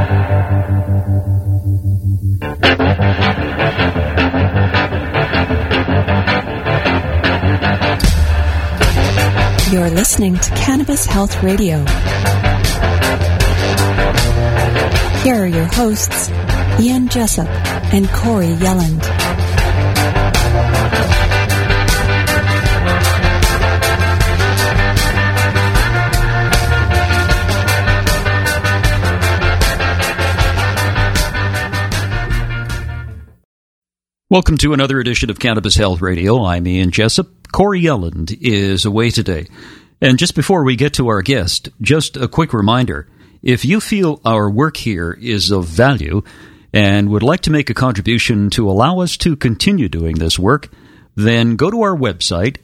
You're listening to Cannabis Health Radio. Here are your hosts, Ian Jessup and Corey Yelland. Welcome to another edition of Cannabis Health Radio. I'm Ian Jessup. Corey Yelland is away today. And just before we get to our guest, just a quick reminder. If you feel our work here is of value and would like to make a contribution to allow us to continue doing this work, then go to our website,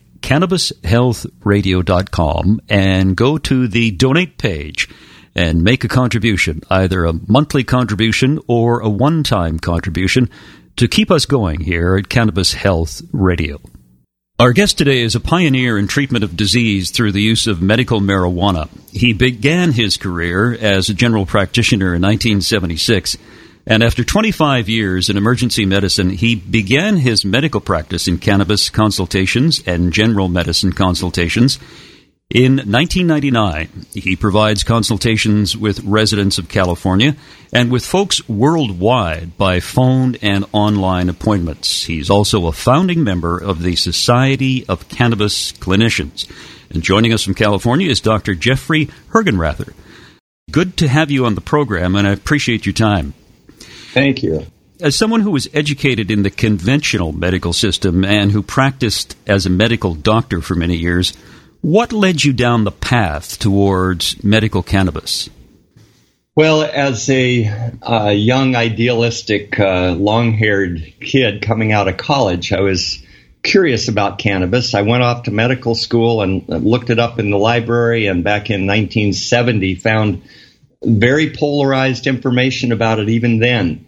cannabishealthradio.com, and go to the donate page and make a contribution, either a monthly contribution or a one-time contribution, to keep us going here at Cannabis Health Radio. Our guest today is a pioneer in treatment of disease through the use of medical marijuana. He began his career as a general practitioner in 1976, and after 25 years in emergency medicine, he began his medical practice in cannabis consultations and general medicine consultations. In 1999, he provides consultations with residents of California and with folks worldwide by phone and online appointments. He's also a founding member of the Society of Cannabis Clinicians. And joining us from California is Dr. Jeffrey Hergenrather. Good to have you on the program, and I appreciate your time. Thank you. As someone who was educated in the conventional medical system and who practiced as a medical doctor for many years, what led you down the path towards medical cannabis? Well, as a young, idealistic, long-haired kid coming out of college, I was curious about cannabis. I went off to medical school and looked it up in the library, and back in 1970 found very polarized information about it even then.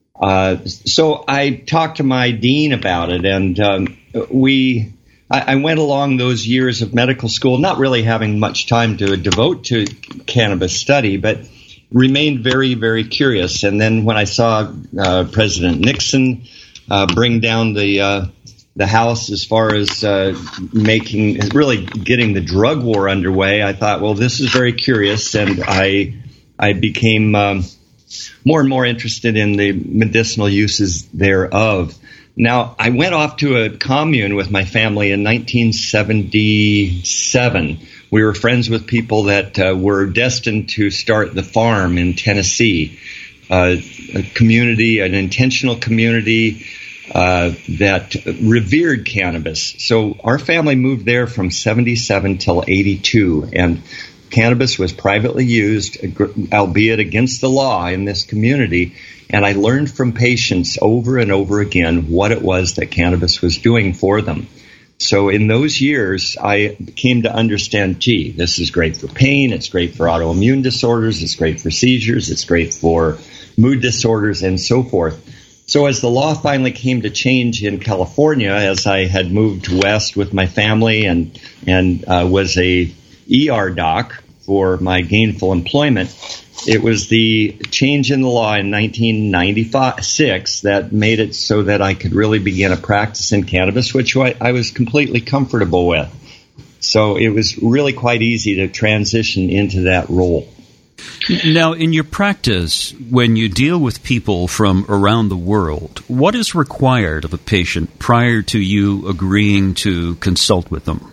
So I talked to my dean about it, and I went along those years of medical school, not really having much time to devote to cannabis study, but remained very, very curious. And then when I saw President Nixon bring down the House as far as really getting the drug war underway, I thought, well, this is very curious, and I became more and more interested in the medicinal uses thereof. Now, I went off to a commune with my family in 1977. We were friends with people that were destined to start the farm in Tennessee, a community, an intentional community that revered cannabis. So our family moved there from 77 till 82, and cannabis was privately used, albeit against the law, in this community. And I learned from patients over and over again what it was that cannabis was doing for them. So in those years, I came to understand, gee, this is great for pain, it's great for autoimmune disorders, it's great for seizures, it's great for mood disorders, and so forth. So as the law finally came to change in California, as I had moved west with my family and was a ER doc for my gainful employment, it was the change in the law in 1996 that made it so that I could really begin a practice in cannabis, which I was completely comfortable with. So it was really quite easy to transition into that role. Now, in your practice, when you deal with people from around the world, what is required of a patient prior to you agreeing to consult with them?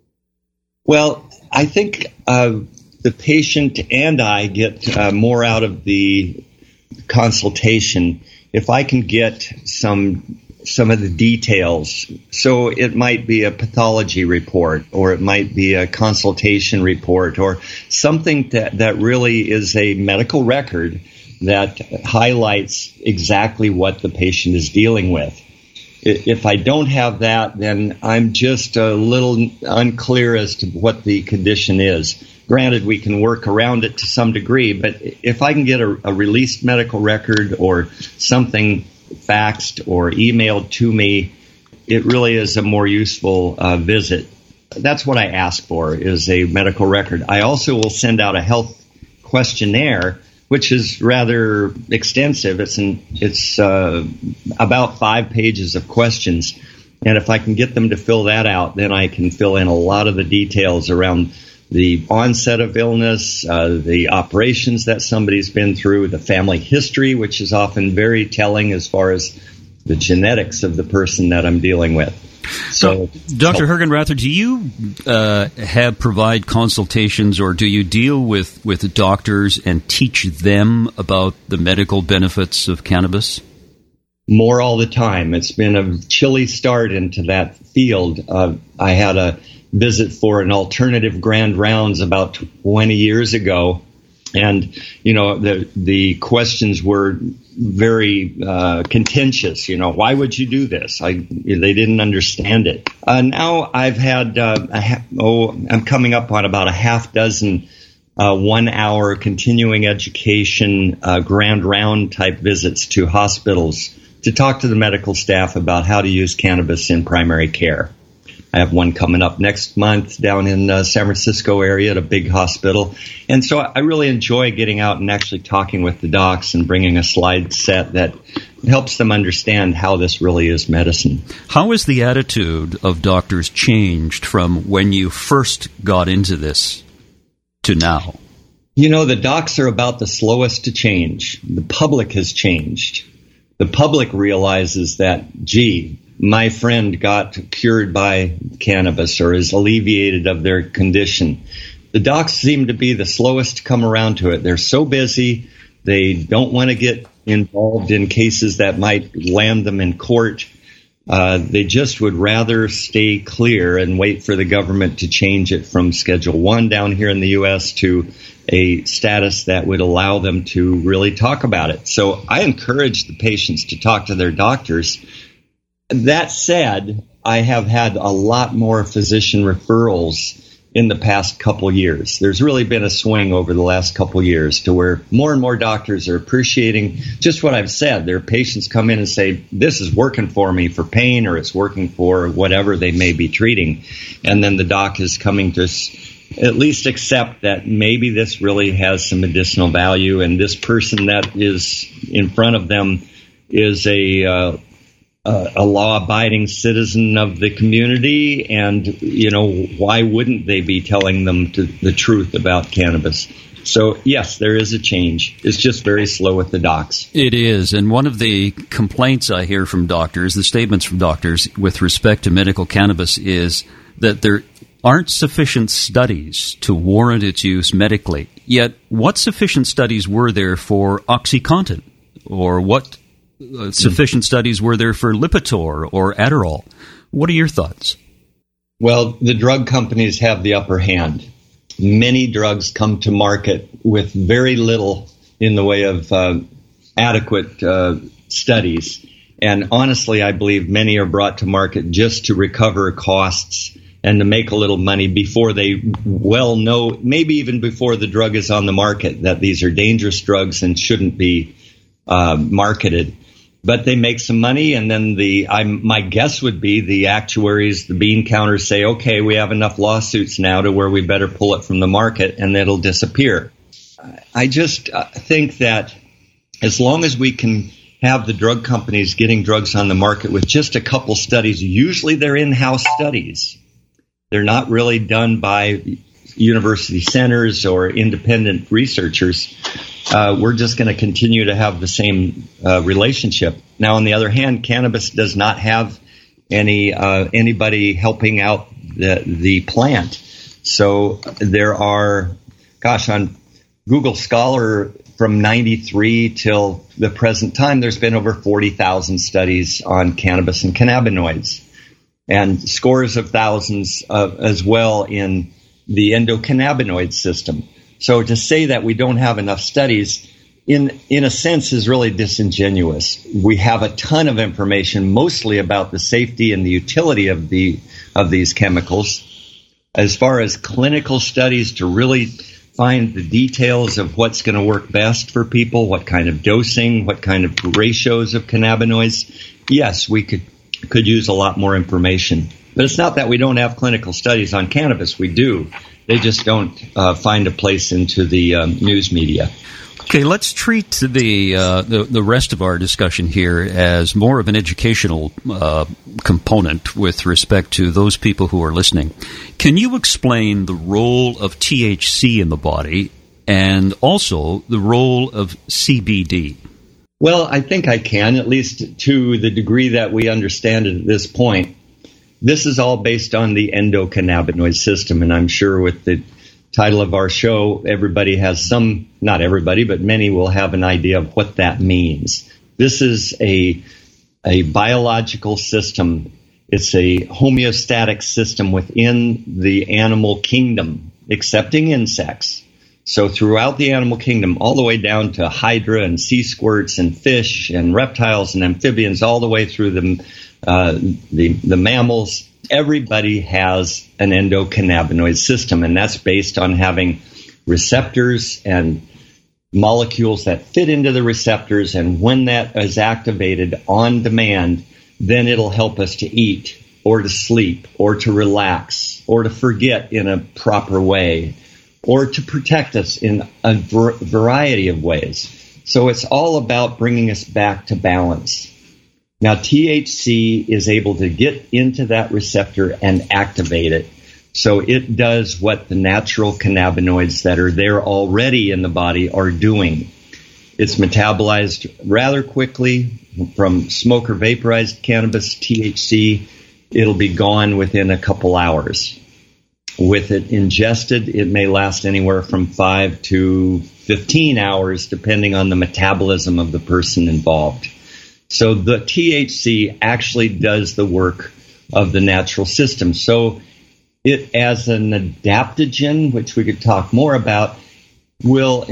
Well, I think the patient and I get more out of the consultation if I can get some of the details. So it might be a pathology report, or it might be a consultation report, or something that really is a medical record that highlights exactly what the patient is dealing with. If I don't have that, then I'm just a little unclear as to what the condition is. Granted, we can work around it to some degree, but if I can get a released medical record or something faxed or emailed to me, it really is a more useful visit. That's what I ask for, is a medical record. I also will send out a health questionnaire which is rather extensive. It's about 5 pages of questions. And if I can get them to fill that out, then I can fill in a lot of the details around the onset of illness, the operations that somebody's been through, the family history, which is often very telling as far as the genetics of the person that I'm dealing with. So, Dr. Hergenrather, do you provide consultations, or do you deal with doctors and teach them about the medical benefits of cannabis? More all the time. It's been a chilly start into that field. I had a visit for an alternative grand rounds about 20 years ago, and the questions were very contentious. Why would you do this? They didn't understand it. Now I've had I'm coming up on about a half dozen 1-hour continuing education grand round type visits to hospitals to talk to the medical staff about how to use cannabis in primary care. I have one coming up next month down in San Francisco area at a big hospital. And so I really enjoy getting out and actually talking with the docs and bringing a slide set that helps them understand how this really is medicine. How has the attitude of doctors changed from when you first got into this to now? The docs are about the slowest to change. The public has changed. The public realizes that, my friend got cured by cannabis or is alleviated of their condition. The docs seem to be the slowest to come around to it. They're so busy. They don't want to get involved in cases that might land them in court. They just would rather stay clear and wait for the government to change it from Schedule I down here in the U.S. to a status that would allow them to really talk about it. So I encourage the patients to talk to their doctors. That said, I have had a lot more physician referrals in the past couple years. There's really been a swing over the last couple years to where more and more doctors are appreciating just what I've said. Their patients come in and say, this is working for me for pain, or it's working for whatever they may be treating. And then the doc is coming to at least accept that maybe this really has some medicinal value, and this person that is in front of them is a law-abiding citizen of the community, and, why wouldn't they be telling them the truth about cannabis? So, yes, there is a change. It's just very slow with the docs. It is, and one of the complaints I hear from doctors, the statements from doctors with respect to medical cannabis, is that there aren't sufficient studies to warrant its use medically. Yet, what sufficient studies were there for OxyContin, or what sufficient studies were there for Lipitor or Adderall? What are your thoughts? Well, the drug companies have the upper hand. Many drugs come to market with very little in the way of adequate studies. And honestly, I believe many are brought to market just to recover costs and to make a little money before they well know, maybe even before the drug is on the market, that these are dangerous drugs and shouldn't be marketed. But they make some money, and then my guess would be the actuaries, the bean counters say, okay, we have enough lawsuits now to where we better pull it from the market, and it'll disappear. I just think that as long as we can have the drug companies getting drugs on the market with just a couple studies, usually they're in-house studies. They're not really done by university centers or independent researchers. We're just going to continue to have the same relationship. Now, on the other hand, cannabis does not have anybody helping out the plant. So there are, on Google Scholar from 93 till the present time, there's been over 40,000 studies on cannabis and cannabinoids, and scores of thousands as well in the endocannabinoid system. So to say that we don't have enough studies, in a sense, is really disingenuous. We have a ton of information, mostly about the safety and the utility of these chemicals. As far as clinical studies to really find the details of what's going to work best for people, what kind of dosing, what kind of ratios of cannabinoids, yes, we could use a lot more information. But it's not that we don't have clinical studies on cannabis. We do. They just don't find a place into the news media. Okay, let's treat the rest of our discussion here as more of an educational component with respect to those people who are listening. Can you explain the role of THC in the body and also the role of CBD? Well, I think I can, at least to the degree that we understand it at this point. This is all based on the endocannabinoid system, and I'm sure with the title of our show, everybody has some, not everybody, but many will have an idea of what that means. This is a biological system. It's a homeostatic system within the animal kingdom, excepting insects. So throughout the animal kingdom, all the way down to hydra and sea squirts and fish and reptiles and amphibians, all the way through the mammals, everybody has an endocannabinoid system, and that's based on having receptors and molecules that fit into the receptors, and when that is activated on demand, then it'll help us to eat or to sleep or to relax or to forget in a proper way or to protect us in a variety of ways. So it's all about bringing us back to balance. Now, THC is able to get into that receptor and activate it. So it does what the natural cannabinoids that are there already in the body are doing. It's metabolized rather quickly from smoke or vaporized cannabis, THC. It'll be gone within a couple hours. With it ingested, it may last anywhere from 5 to 15 hours, depending on the metabolism of the person involved. So the THC actually does the work of the natural system. So it, as an adaptogen, which we could talk more about, will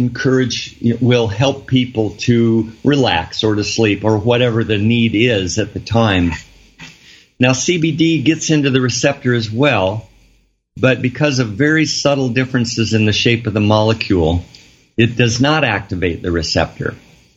help people to relax or to sleep or whatever the need is at the time. Now, CBD gets into the receptor as well, but because of very subtle differences in the shape of the molecule, it does not activate the receptor.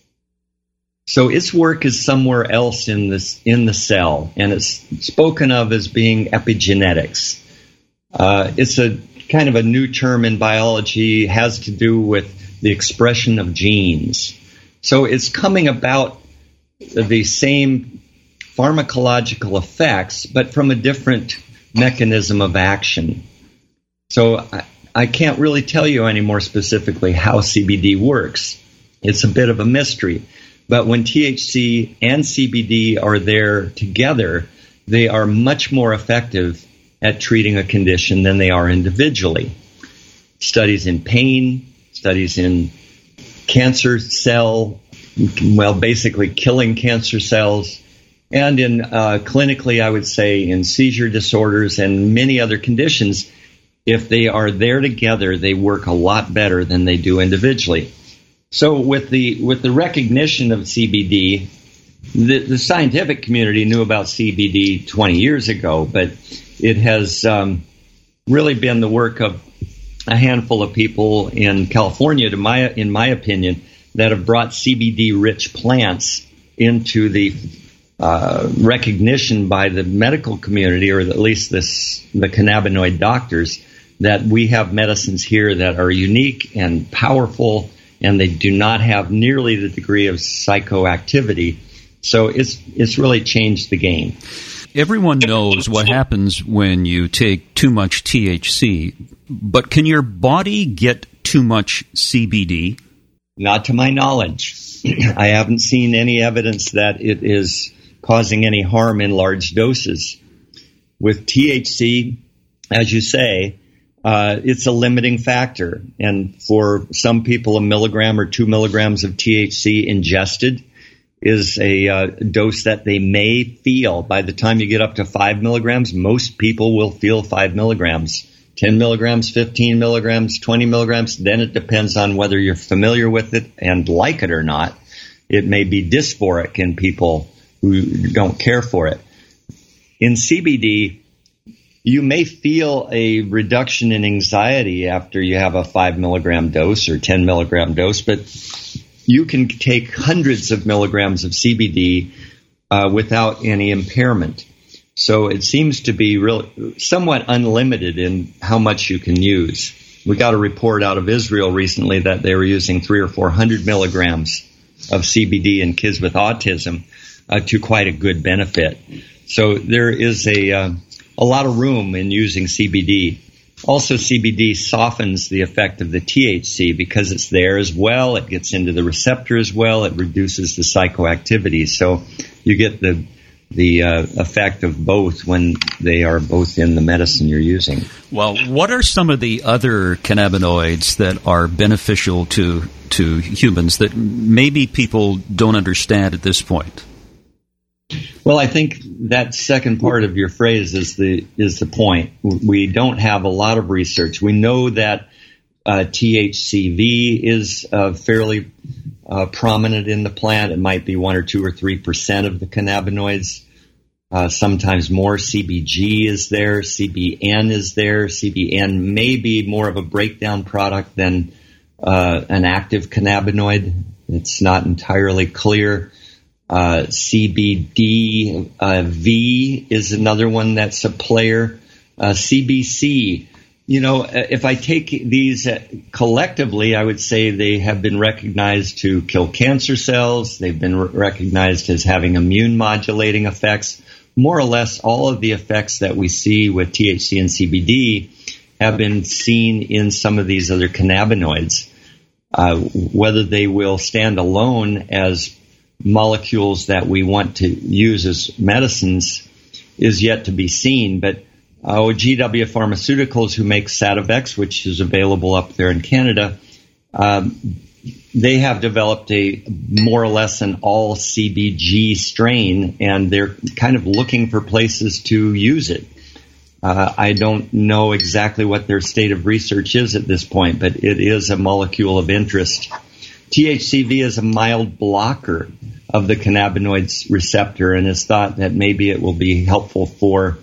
So its work is somewhere else in the cell, and it's spoken of as being epigenetics. It's a kind of a new term in biology, has to do with the expression of genes. So it's coming about the same pharmacological effects, but from a different mechanism of action. So I can't really tell you any more specifically how CBD works. It's a bit of a mystery. But when THC and CBD are there together, they are much more effective at treating a condition than they are individually. Studies in pain, studies in cancer cell, basically killing cancer cells, and in clinically, I would say, in seizure disorders and many other conditions, if they are there together, they work a lot better than they do individually. So with the recognition of CBD, the scientific community knew about CBD 20 years ago, but it has really been the work of a handful of people in California, in my opinion, that have brought CBD-rich plants into the recognition by the medical community, or at least the cannabinoid doctors, that we have medicines here that are unique and powerful, and they do not have nearly the degree of psychoactivity. So it's really changed the game. Everyone knows what happens when you take too much THC, but can your body get too much CBD? Not to my knowledge. I haven't seen any evidence that it is causing any harm in large doses. With THC, as you say, it's a limiting factor. And for some people, 1 milligram or 2 milligrams of THC ingested is a dose that they may feel. By the time you get up to 5 milligrams, most people will feel 5 milligrams. 10 milligrams, 15 milligrams, 20 milligrams, then it depends on whether you're familiar with it and like it or not. It may be dysphoric in people who don't care for it. In CBD, you may feel a reduction in anxiety after you have a 5 milligram dose or 10 milligram dose, but you can take hundreds of milligrams of CBD without any impairment. So it seems to be somewhat unlimited in how much you can use. We got a report out of Israel recently that they were using 300 or 400 milligrams of CBD in kids with autism to quite a good benefit. So there is a lot of room in using CBD. Also, CBD softens the effect of the THC because it's there as well. It gets into the receptor as well. It reduces the psychoactivity. So you get the effect of both when they are both in the medicine you're using. Well, what are some of the other cannabinoids that are beneficial to humans that maybe people don't understand at this point? Well, I think that second part of your phrase is the point. We don't have a lot of research. We know that THCV is fairly prominent in the plant. It might be 1 or 2 or 3% of the cannabinoids. Sometimes more. CBG is there. CBN is there. CBN may be more of a breakdown product than an active cannabinoid. It's not entirely clear. CBDV is another one that's a player. CBC, if I take these collectively, I would say they have been recognized to kill cancer cells. They've been recognized as having immune modulating effects. More or less all of the effects that we see with THC and CBD have been seen in some of these other cannabinoids. Whether they will stand alone as molecules that we want to use as medicines is yet to be seen. But GW Pharmaceuticals, who makes Sativex, which is available up there in Canada, they have developed a more or less an all CBG strain, and they're kind of looking for places to use it. I don't know exactly what their state of research is at this point, but it is a molecule of interest. THCV is a mild blocker of the cannabinoids receptor, and is thought that maybe it will be helpful for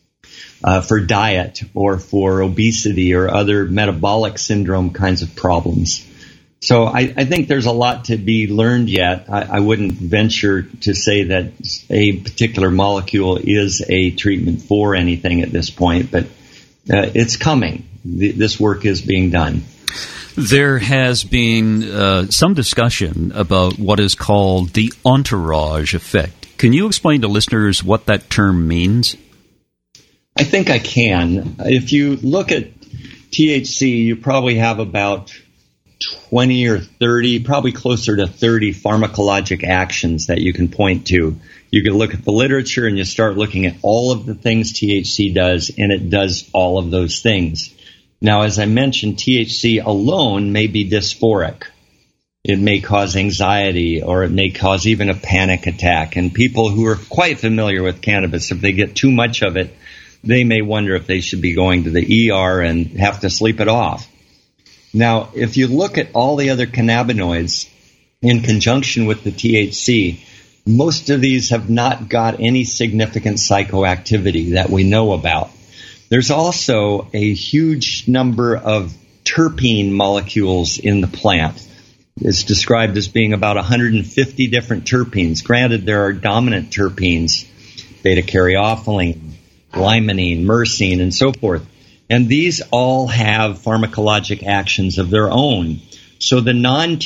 diet or for obesity or other metabolic syndrome kinds of problems. So I think there's a lot to be learned yet. I wouldn't venture to say that a particular molecule is a treatment for anything at this point, but it's coming. This work is being done. There has been some discussion about what is called the entourage effect. Can you explain to listeners what that term means? I think I can. If you look at THC, you probably have about 20 or 30, probably closer to 30 pharmacologic actions that you can point to. You can look at the literature and you start looking at all of the things THC does, and it does all of those things. Now, as I mentioned, THC alone may be dysphoric. It may cause anxiety, or it may cause even a panic attack. And people who are quite familiar with cannabis, if they get too much of it, they may wonder if they should be going to the ER and have to sleep it off. Now, if you look at all the other cannabinoids in conjunction with the THC, most of these have not got any significant psychoactivity that we know about. There's also a huge number of terpene molecules in the plant. It's described as being about 150 different terpenes. Granted, there are dominant terpenes, beta-caryophyllene, limonene, myrcene, and so forth. And these all have pharmacologic actions of their own. So the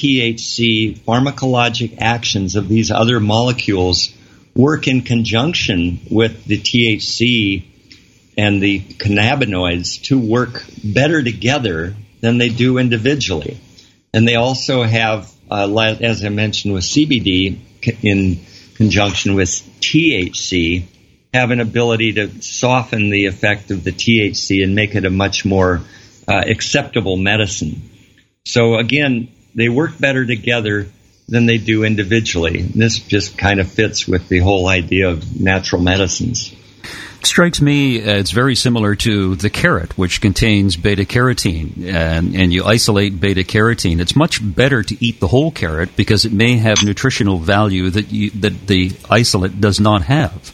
non-THC pharmacologic actions of these other molecules work in conjunction with the THC and the cannabinoids to work better together than they do individually. And they also have, as I mentioned with CBD, in conjunction with THC, have an ability to soften the effect of the THC and make it a much more acceptable medicine. So again, they work better together than they do individually. This just kind of fits with the whole idea of natural medicines. It strikes me it's very similar to the carrot, which contains beta-carotene, and you isolate beta-carotene. It's much better to eat the whole carrot because it may have nutritional value that the isolate does not have.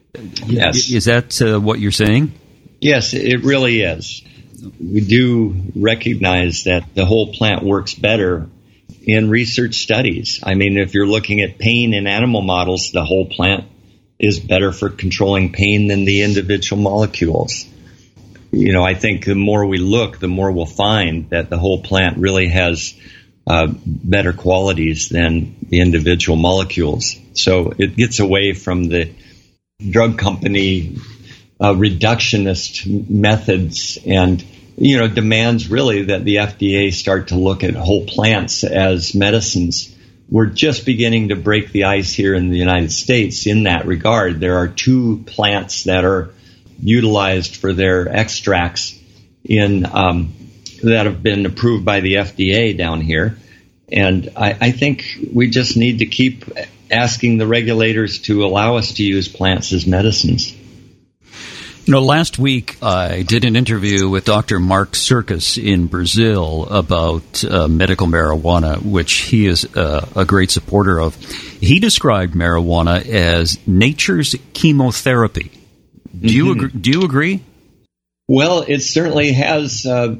Yes. Is that what you're saying? Yes, it really is. We do recognize that the whole plant works better in research studies. I mean, if you're looking at pain in animal models, the whole plant is better for controlling pain than the individual molecules. I think the more we look, the more we'll find that the whole plant really has better qualities than the individual molecules. So it gets away from the drug company reductionist methods and, demands really that the FDA start to look at whole plants as medicines. We're just beginning to break the ice here in the United States in that regard. There are 2 plants that are utilized for their extracts that have been approved by the FDA down here. And I think we just need to keep asking the regulators to allow us to use plants as medicines. Last week I did an interview with Dr. Mark Serkis in Brazil about medical marijuana, which he is a great supporter of. He described marijuana as nature's chemotherapy. Do you agree? Well, it certainly has a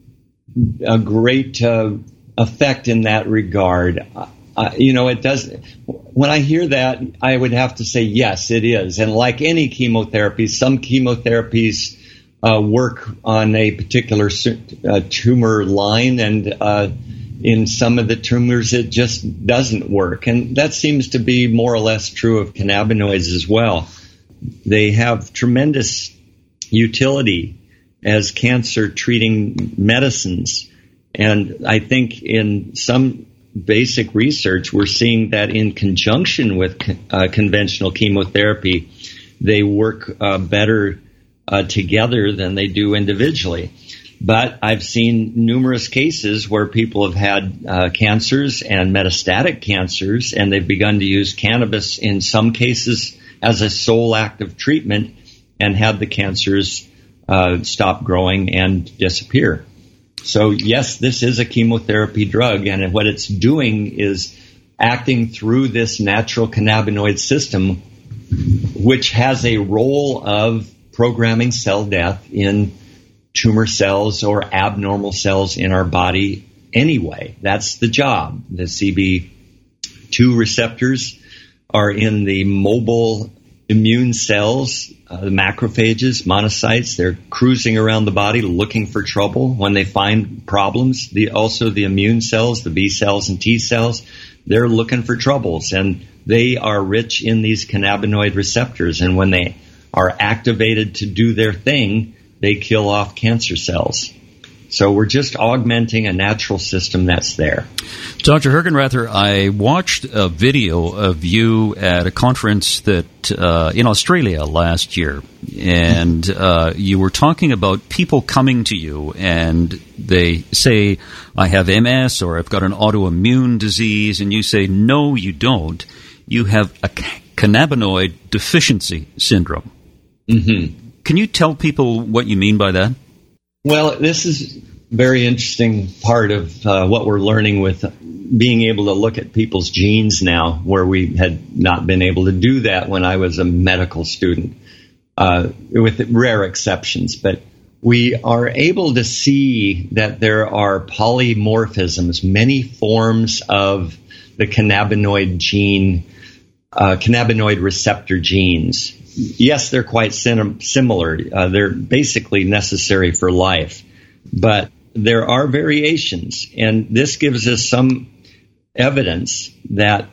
great effect in that regard. It does. When I hear that, I would have to say yes, it is. And like any chemotherapy, some chemotherapies work on a particular tumor line, and in some of the tumors, it just doesn't work. And that seems to be more or less true of cannabinoids as well. They have tremendous utility as cancer-treating medicines. And I think in some basic research, we're seeing that in conjunction with conventional chemotherapy, they work better together than they do individually. But I've seen numerous cases where people have had cancers and metastatic cancers, and they've begun to use cannabis in some cases as a sole active treatment and had the cancers stop growing and disappear. So, yes, this is a chemotherapy drug, and what it's doing is acting through this natural cannabinoid system, which has a role of programming cell death in tumor cells or abnormal cells in our body anyway. That's the job. The CB2 receptors are in the mobile immune cells, the macrophages, monocytes. They're cruising around the body looking for trouble. When they find problems, also the immune cells, the B cells and T cells, they're looking for troubles. And they are rich in these cannabinoid receptors. And when they are activated to do their thing, they kill off cancer cells. So we're just augmenting a natural system that's there. Dr. Hergenrather, I watched a video of you at a conference that in Australia last year, and you were talking about people coming to you and they say, I have MS or I've got an autoimmune disease, and you say, no, you don't. You have a cannabinoid deficiency syndrome. Mm-hmm. Can you tell people what you mean by that? Well, this is a very interesting part of what we're learning with being able to look at people's genes now, where we had not been able to do that when I was a medical student, with rare exceptions. But we are able to see that there are polymorphisms, many forms of the cannabinoid gene, cannabinoid receptor genes. Yes, they're quite similar. They're basically necessary for life. But there are variations, and this gives us some evidence that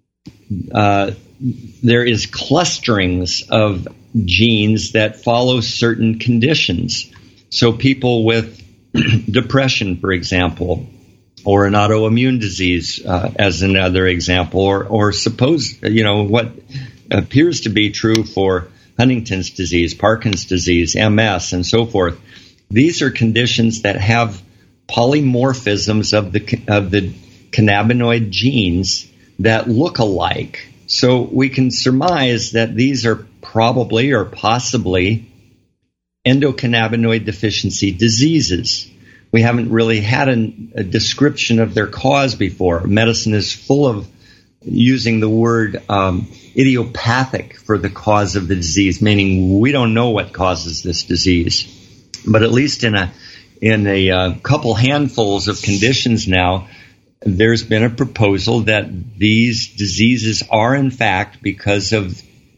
there is clusterings of genes that follow certain conditions. So people with depression, for example, or an autoimmune disease, as another example, or suppose, what appears to be true for Huntington's disease, Parkinson's disease, MS, and so forth. These are conditions that have polymorphisms of the cannabinoid genes that look alike. So we can surmise that these are probably or possibly endocannabinoid deficiency diseases. We haven't really had a description of their cause before. Medicine is full of using the word idiopathic for the cause of the disease, meaning we don't know what causes this disease. But at least in a couple handfuls of conditions now, there's been a proposal that these diseases are in fact because of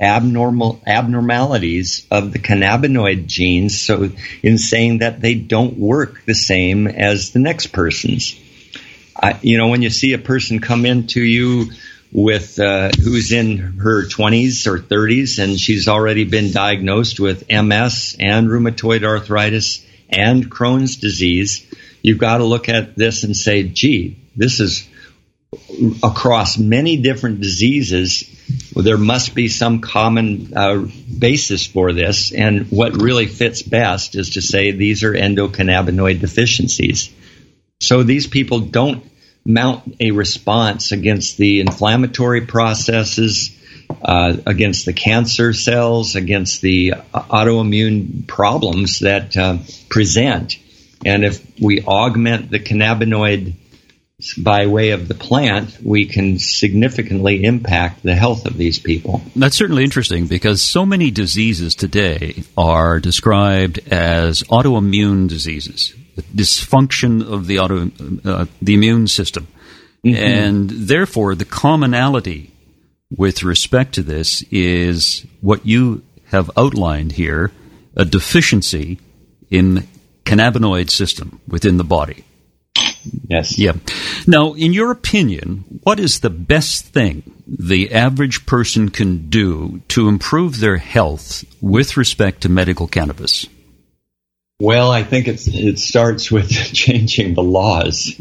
abnormalities of the cannabinoid genes, so in saying that they don't work the same as the next person's. When you see a person come into you with who's in her 20s or 30s and she's already been diagnosed with MS and rheumatoid arthritis and Crohn's disease, you've got to look at this and say, gee, this is across many different diseases. There must be some common basis for this, and what really fits best is to say these are endocannabinoid deficiencies. So these people don't mount a response against the inflammatory processes, against the cancer cells, against the autoimmune problems that present. And if we augment the cannabinoid by way of the plant, we can significantly impact the health of these people. That's certainly interesting, because so many diseases today are described as autoimmune diseases, the dysfunction of the immune system. Mm-hmm. And therefore, the commonality with respect to this is what you have outlined here, a deficiency in cannabinoid system within the body. Yes. Yeah. Now, in your opinion, what is the best thing the average person can do to improve their health with respect to medical cannabis? Well, I think it starts with changing the laws.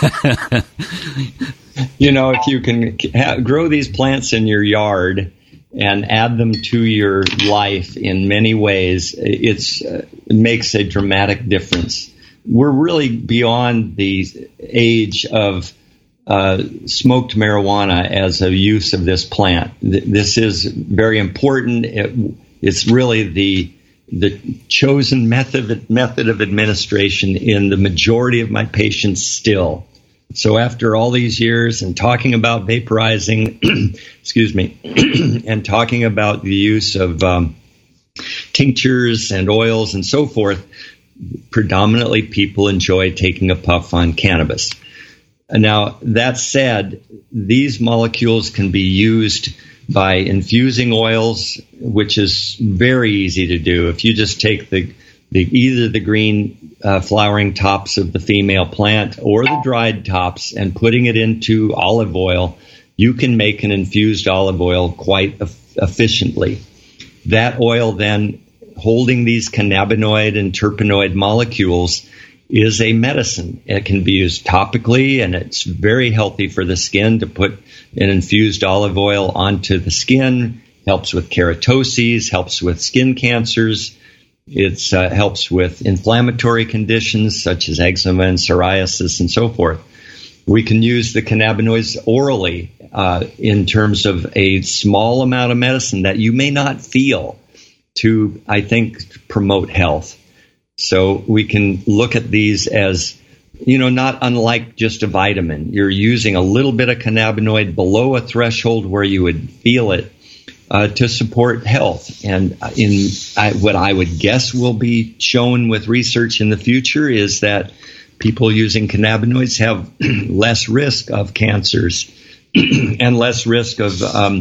If you can grow these plants in your yard and add them to your life in many ways, it makes a dramatic difference. We're really beyond the age of smoked marijuana as a use of this plant. This is very important. It's really the chosen method of administration in the majority of my patients still. So after all these years and talking about vaporizing, excuse me, and talking about the use of tinctures and oils and so forth, predominantly people enjoy taking a puff on cannabis. Now, that said, these molecules can be used by infusing oils, which is very easy to do. If you just take either the green flowering tops of the female plant or the dried tops and putting it into olive oil, you can make an infused olive oil quite efficiently. That oil then, holding these cannabinoid and terpenoid molecules, is a medicine. It can be used topically, and it's very healthy for the skin to put an infused olive oil onto the skin. Helps with keratoses, helps with skin cancers. It helps with inflammatory conditions such as eczema and psoriasis and so forth. We can use the cannabinoids orally in terms of a small amount of medicine that you may not feel to, I think, promote health. So we can look at these as, not unlike just a vitamin. You're using a little bit of cannabinoid below a threshold where you would feel it to support health. And what I would guess will be shown with research in the future is that people using cannabinoids have less risk of cancers and less risk of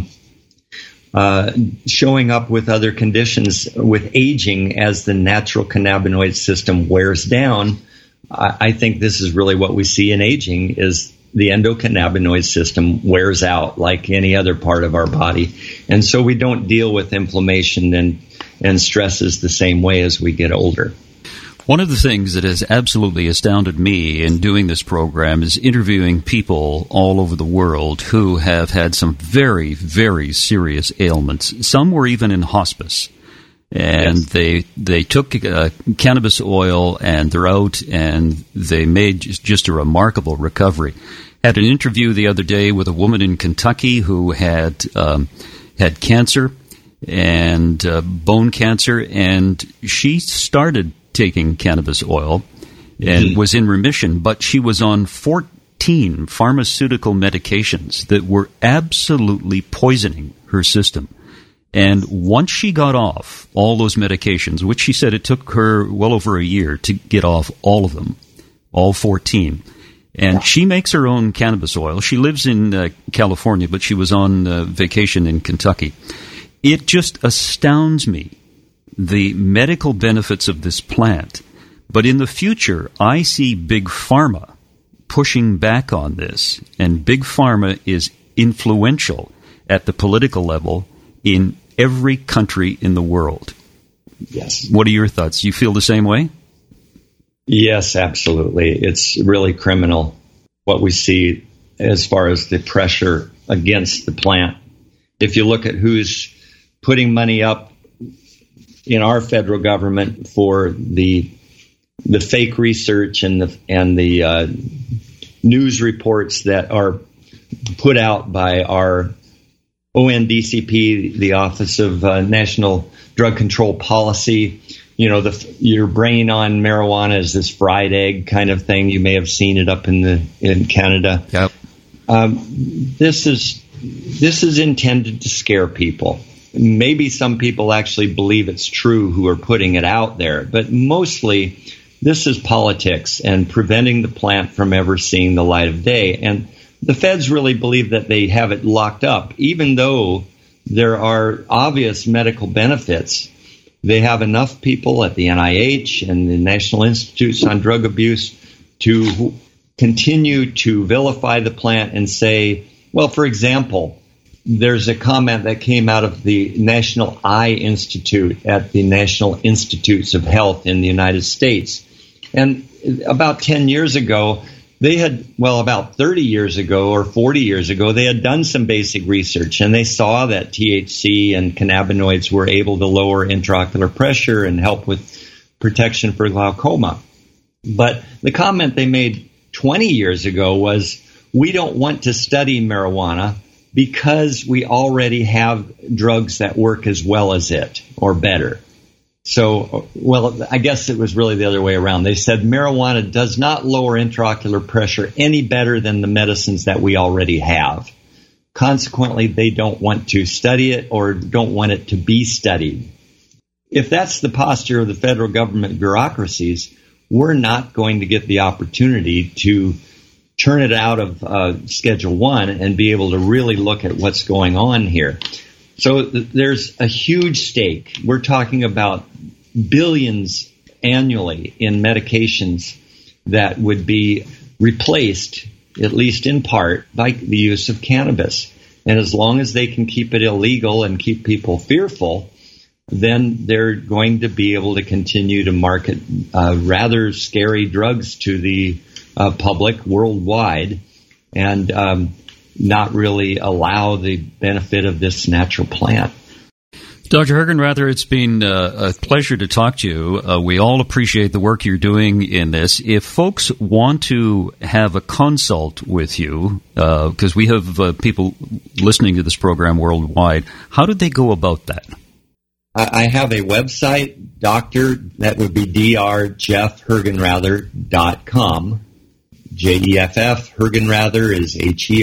showing up with other conditions with aging as the natural cannabinoid system wears down. I think this is really what we see in aging, is the endocannabinoid system wears out like any other part of our body. And so we don't deal with inflammation and stresses the same way as we get older. One of the things that has absolutely astounded me in doing this program is interviewing people all over the world who have had some very, very serious ailments. Some were even in hospice. And yes, they took cannabis oil, and they're out, and they made just a remarkable recovery. Had an interview the other day with a woman in Kentucky who had cancer and bone cancer, and she started taking cannabis oil and was in remission, but she was on 14 pharmaceutical medications that were absolutely poisoning her system. And once she got off all those medications, which she said it took her well over a year to get off all of them, all 14, and she makes her own cannabis oil. She lives in California, but she was on vacation in Kentucky. It just astounds me, the medical benefits of this plant. But in the future, I see Big Pharma pushing back on this, and Big Pharma is influential at the political level in every country in the world. Yes. What are your thoughts? You feel the same way? Yes, absolutely. It's really criminal what we see as far as the pressure against the plant. If you look at who's putting money up in our federal government for the fake research and the news reports that are put out by our ONDCP, the Office of National Drug Control Policy. You know, you're bringing on marijuana as this fried egg kind of thing. You may have seen it up in Canada. Yep. This is intended to scare people. Maybe some people actually believe it's true who are putting it out there, but mostly this is politics and preventing the plant from ever seeing the light of day. And the feds really believe that they have it locked up, even though there are obvious medical benefits. They have enough people at the NIH and the National Institutes on Drug Abuse to continue to vilify the plant and say, well, for example, there's a comment that came out of the National Eye Institute at the National Institutes of Health in the United States. And about 10 years ago, about 30 years ago or 40 years ago, they had done some basic research, and they saw that THC and cannabinoids were able to lower intraocular pressure and help with protection for glaucoma. But the comment they made 20 years ago was, we don't want to study marijuana because we already have drugs that work as well as it or better. So, well, I guess it was really the other way around. They said marijuana does not lower intraocular pressure any better than the medicines that we already have. Consequently, they don't want to study it or don't want it to be studied. If that's the posture of the federal government bureaucracies, we're not going to get the opportunity to turn it out of Schedule I and be able to really look at what's going on here. So there's a huge stake. We're talking about billions annually in medications that would be replaced, at least in part, by the use of cannabis. And as long as they can keep it illegal and keep people fearful, then they're going to be able to continue to market rather scary drugs to the public worldwide and not really allow the benefit of this natural plant. Dr. Hergenrather, it's been a pleasure to talk to you. We all appreciate the work you're doing in this. If folks want to have a consult with you, because we have people listening to this program worldwide, how do they go about that? I have a website, that would be drjeffhergenrather.com. Jeff Hergenrather is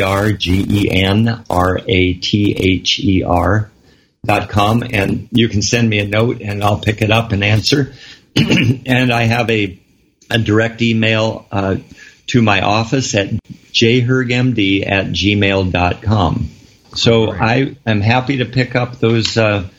HERGENRATHER.com, and you can send me a note and I'll pick it up and answer. And I have a direct email to my office at jhergmd@gmail.com. So I am happy to pick up those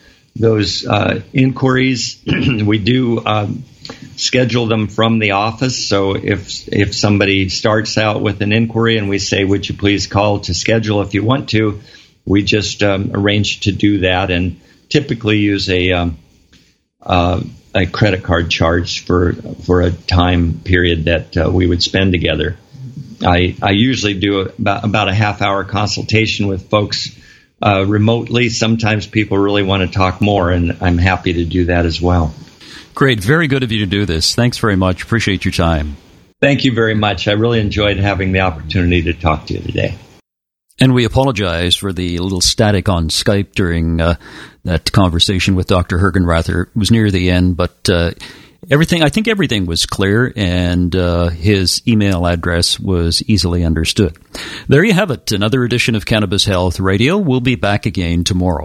inquiries. We do schedule them from the office. So if somebody starts out with an inquiry and we say, would you please call to schedule if you want to, we just arrange to do that and typically use a credit card charge for a time period that we would spend together. I usually do about a half-hour consultation with folks remotely. Sometimes people really want to talk more, and I'm happy to do that as well. Great. Very good of you to do this. Thanks very much. Appreciate your time. Thank you very much. I really enjoyed having the opportunity to talk to you today. And we apologize for the little static on Skype during that conversation with Dr. Hergenrather. It was near the end, but I think everything was clear, and his email address was easily understood. There you have it, another edition of Cannabis Health Radio. We'll be back again tomorrow.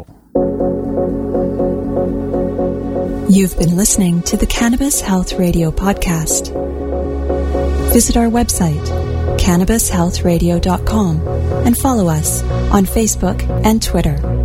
You've been listening to the Cannabis Health Radio podcast. Visit our website, cannabishealthradio.com, and follow us on Facebook and Twitter.